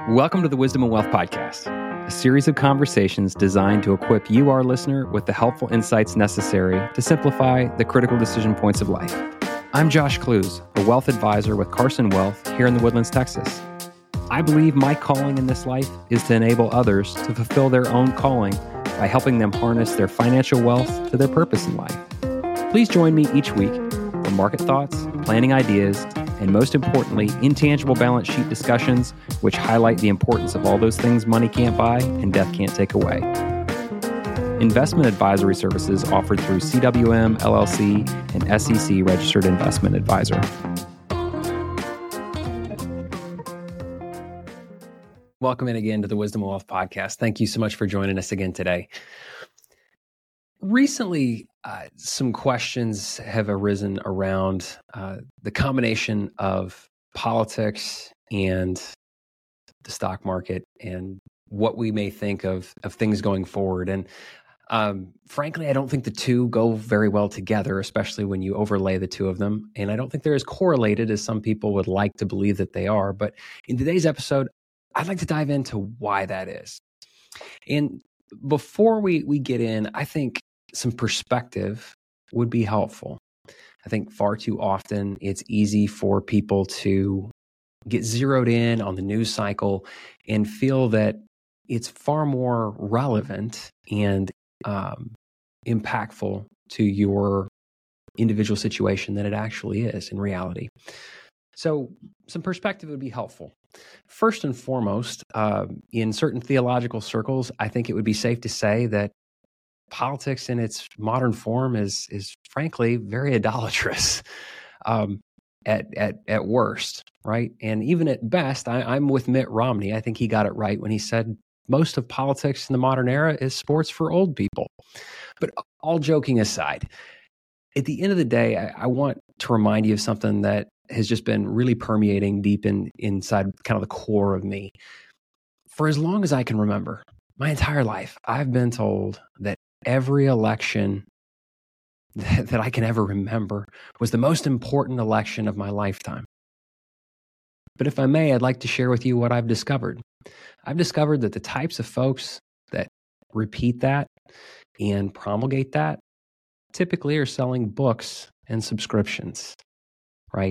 Welcome to the Wisdom and Wealth Podcast, a series of conversations designed to equip you, our listener, with the helpful insights necessary to simplify the critical decision points of life. I'm Josh Clues, a wealth advisor with Carson Wealth here in the Woodlands, Texas. I believe my calling in this life is to enable others to fulfill their own calling by helping them harness their financial wealth to their purpose in life. Please join me each week for market thoughts, planning ideas, and most importantly, intangible balance sheet discussions, which highlight the importance of all those things money can't buy and death can't take away. Investment advisory services offered through CWM, LLC, and SEC Registered Investment Advisor. Welcome in again to the Wisdom and Wealth Podcast. Thank you so much for joining us again today. Recently, some questions have arisen around the combination of politics and the stock market and what we may think of things going forward. And frankly, I don't think the two go very well together, especially when you overlay the two of them. And I don't think they're as correlated as some people would like to believe that they are. But in today's episode, I'd like to dive into why that is. And before we get in, I think some perspective would be helpful. I think far too often it's easy for people to get zeroed in on the news cycle and feel that it's far more relevant and impactful to your individual situation than it actually is in reality. So some perspective would be helpful. First and foremost, in certain theological circles, I think it would be safe to say that politics in its modern form is frankly very idolatrous at worst, right? And even at best, I'm with Mitt Romney. I think he got it right when he said most of politics in the modern era is sports for old people. But all joking aside, at the end of the day, I want to remind you of something that has just been really permeating deep inside kind of the core of me. For as long as I can remember, my entire life, I've been told that every election that I can ever remember was the most important election of my lifetime. But if I may, I'd like to share with you what I've discovered. I've discovered that the types of folks that repeat that and promulgate that typically are selling books and subscriptions, right?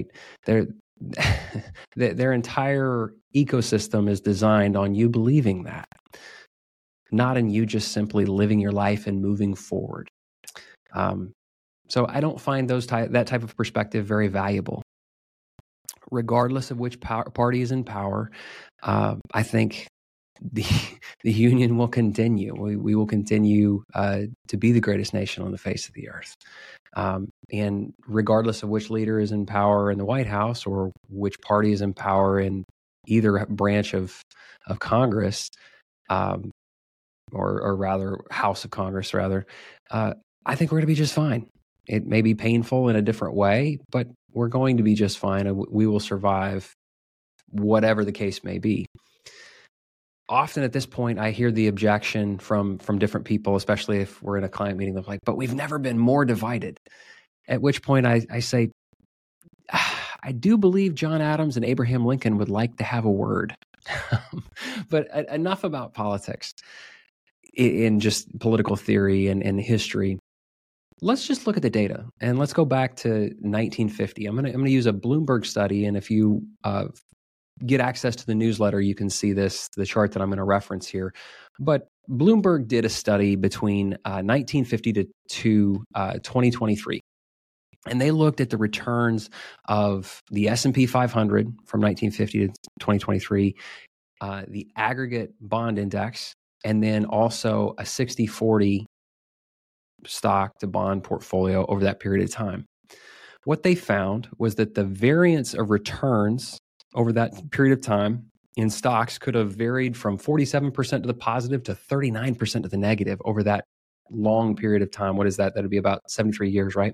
Their entire ecosystem is designed on you believing that, not in you just simply living your life and moving forward. So I don't find that type of perspective very valuable. Regardless of which party is in power, I think the union will continue. We will continue to be the greatest nation on the face of the earth. And regardless of which leader is in power in the White House or which party is in power in either branch of Congress, or rather House of Congress, rather, I think we're going to be just fine. It may be painful in a different way, but we're going to be just fine, and we will survive whatever the case may be. Often at this point, I hear the objection from different people, especially if we're in a client meeting, they're like, but we've never been more divided. At which point I say, I do believe John Adams and Abraham Lincoln would like to have a word. But enough about politics in just political theory and history. Let's just look at the data and let's go back to 1950. I'm going to use a Bloomberg study, and if you get access to the newsletter, you can see the chart that I'm going to reference here. But Bloomberg did a study between 1950 to 2023, and they looked at the returns of the S&P 500 from 1950 to 2023, the aggregate bond index, and then also a 60-40 stock to bond portfolio over that period of time. What they found was that the variance of returns over that period of time in stocks could have varied from 47% to the positive to 39% to the negative over that long period of time. What is that? That would be about 73 years, right?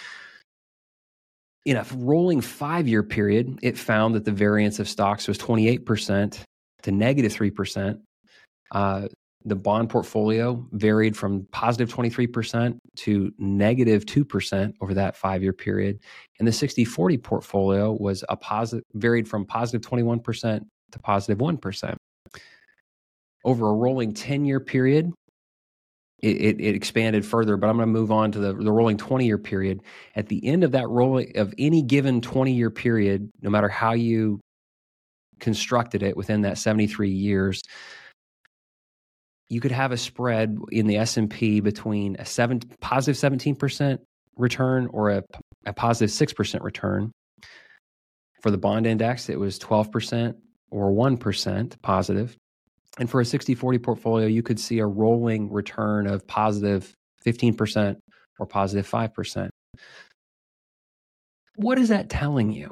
In a rolling 5-year period, it found that the variance of stocks was 28% to negative 3%. The bond portfolio varied from positive 23% to negative 2% over that 5-year period. And the 60-40 portfolio was varied from positive 21% to positive 1%. over a rolling 10-year period, it expanded further, but I'm going to move on to the rolling 20-year period. At the end of that of any given 20-year period, no matter how you constructed it within that 73 years, you could have a spread in the S&P between a positive 17% return or a positive 6% return. For the bond index, it was 12% or 1% positive. And for a 60-40 portfolio, you could see a rolling return of positive 15% or positive 5%. What is that telling you?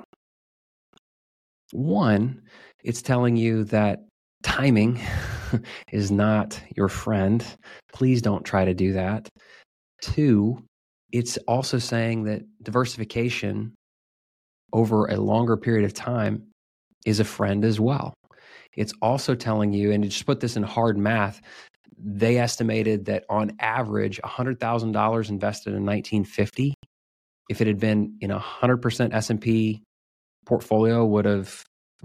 One, it's telling you that timing is not your friend. Please don't try to do that. Two, it's also saying that diversification over a longer period of time is a friend as well. It's also telling you, and to just put this in hard math, they estimated that on average, $100,000 invested in 1950, if it had been in 100% S&P portfolio, would have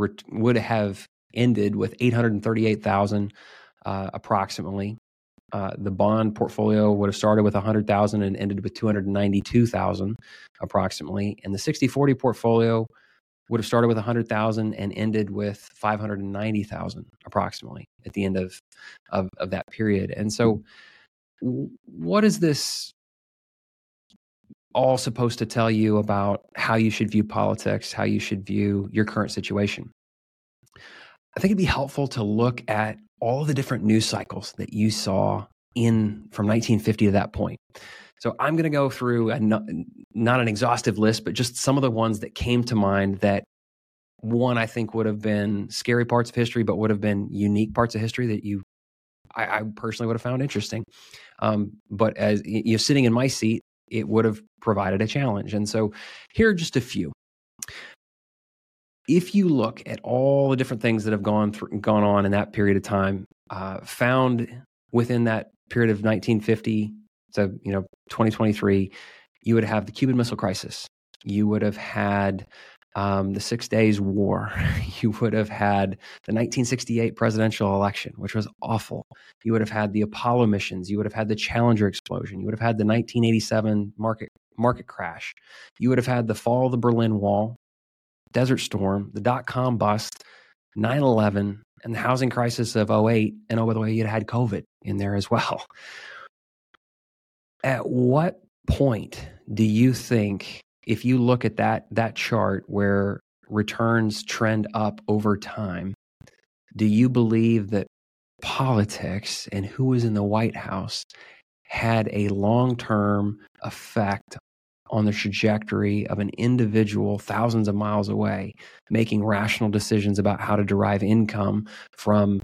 ended with $838,000 approximately. The bond portfolio would have started with $100,000 and ended with $292,000 approximately, and the 60-40 portfolio would have started with $100,000 and ended with $590,000 approximately at the end of that period. And so, what is this all supposed to tell you about how you should view politics, how you should view your current situation? I think it'd be helpful to look at all the different news cycles that you saw from 1950 to that point. So I'm going to go through not an exhaustive list, but just some of the ones that came to mind that, one, I think would have been scary parts of history, but would have been unique parts of history that I personally would have found interesting. But as you're sitting in my seat, it would have provided a challenge. And so here are just a few. If you look at all the different things that have gone on in that period of time, found within that period of 1950 to 2023, you would have the Cuban Missile Crisis. You would have had the 6 Days War. You would have had the 1968 presidential election, which was awful. You would have had the Apollo missions. You would have had the Challenger explosion. You would have had the 1987 market crash. You would have had the fall of the Berlin Wall, Desert Storm, the dot-com bust, 9/11, and the housing crisis of 2008. And by the way, you'd had COVID in there as well. At what point do you think, if you look at that chart where returns trend up over time, do you believe that politics and who was in the White House had a long-term effect on the trajectory of an individual thousands of miles away making rational decisions about how to derive income from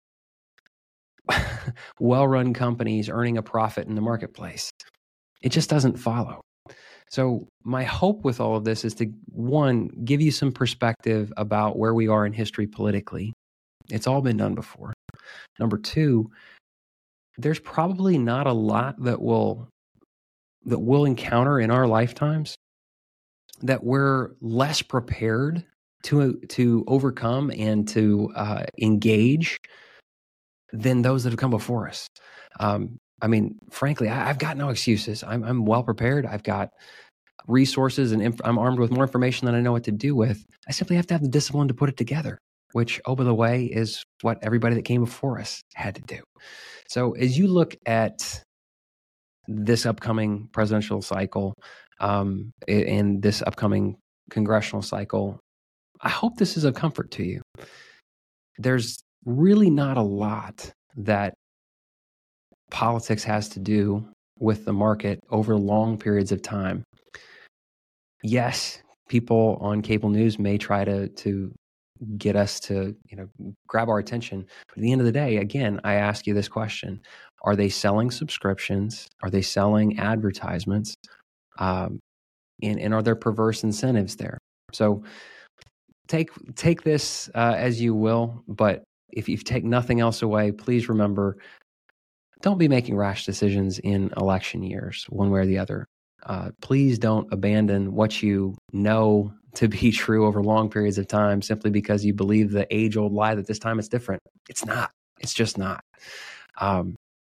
well-run companies earning a profit in the marketplace? It just doesn't follow. So my hope with all of this is to, one, give you some perspective about where we are in history politically. It's all been done before. Number two, there's probably not a lot that we'll encounter in our lifetimes that we're less prepared to overcome and to engage than those that have come before us. Frankly, I've got no excuses. I'm well prepared. I've got resources and I'm armed with more information than I know what to do with. I simply have to have the discipline to put it together, which, oh, by the way, is what everybody that came before us had to do. So as you look at this upcoming presidential cycle and this upcoming congressional cycle, I hope this is of comfort to you. There's really not a lot that politics has to do with the market over long periods of time. Yes, people on cable news may try to get us to grab our attention. But at the end of the day, again, I ask you this question. Are they selling subscriptions? Are they selling advertisements? And are there perverse incentives there? So take this as you will, but if you take nothing else away, please remember, don't be making rash decisions in election years, one way or the other. Please don't abandon what you know to be true over long periods of time simply because you believe the age-old lie that this time it's different. It's not. It's just not. At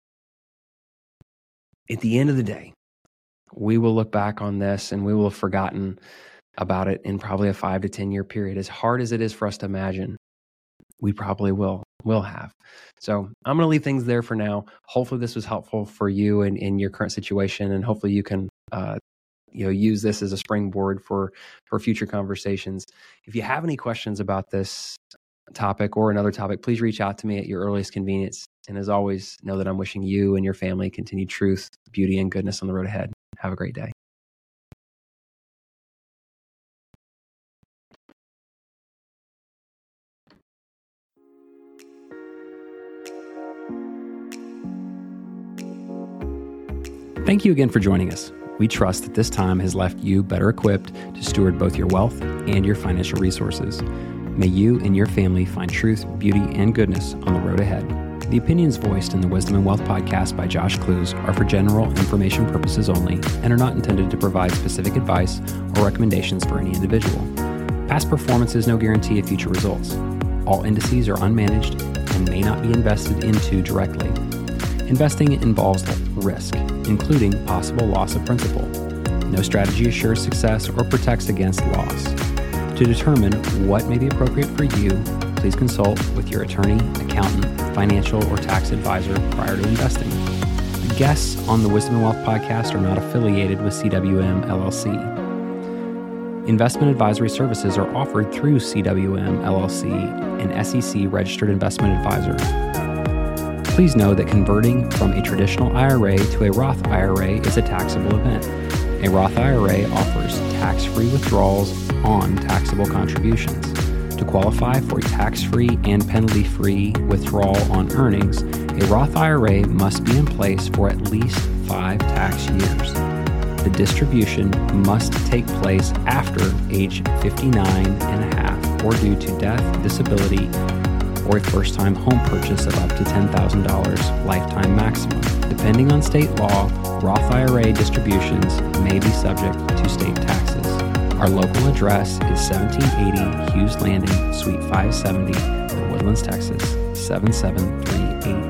the end of the day, we will look back on this and we will have forgotten about it in probably a 5 to 10 year period. As hard as it is for us to imagine, we probably will have. So I'm going to leave things there for now. Hopefully this was helpful for you in your current situation, and hopefully you can use this as a springboard for future conversations. If you have any questions about this topic or another topic, please reach out to me at your earliest convenience. And as always, know that I'm wishing you and your family continued truth, beauty, and goodness on the road ahead. Have a great day. Thank you again for joining us. We trust that this time has left you better equipped to steward both your wealth and your financial resources. May you and your family find truth, beauty, and goodness on the road ahead. The opinions voiced in the Wisdom and Wealth podcast by Josh Clues are for general information purposes only and are not intended to provide specific advice or recommendations for any individual. Past performance is no guarantee of future results. All indices are unmanaged and may not be invested into directly. Investing involves risk, including possible loss of principal. No strategy assures success or protects against loss. To determine what may be appropriate for you, please consult with your attorney, accountant, financial, or tax advisor prior to investing. The guests on the Wisdom and Wealth podcast are not affiliated with CWM LLC. Investment advisory services are offered through CWM LLC, an SEC-registered investment advisor. Please know that converting from a traditional IRA to a Roth IRA is a taxable event. A Roth IRA offers tax-free withdrawals on taxable contributions. To qualify for a tax-free and penalty-free withdrawal on earnings, a Roth IRA must be in place for at least 5 tax years. The distribution must take place after age 59 and a half or due to death, disability, or a first-time home purchase of up to $10,000 lifetime maximum. Depending on state law, Roth IRA distributions may be subject to state taxes. Our local address is 1780 Hughes Landing, Suite 570, The Woodlands, Texas, 77388.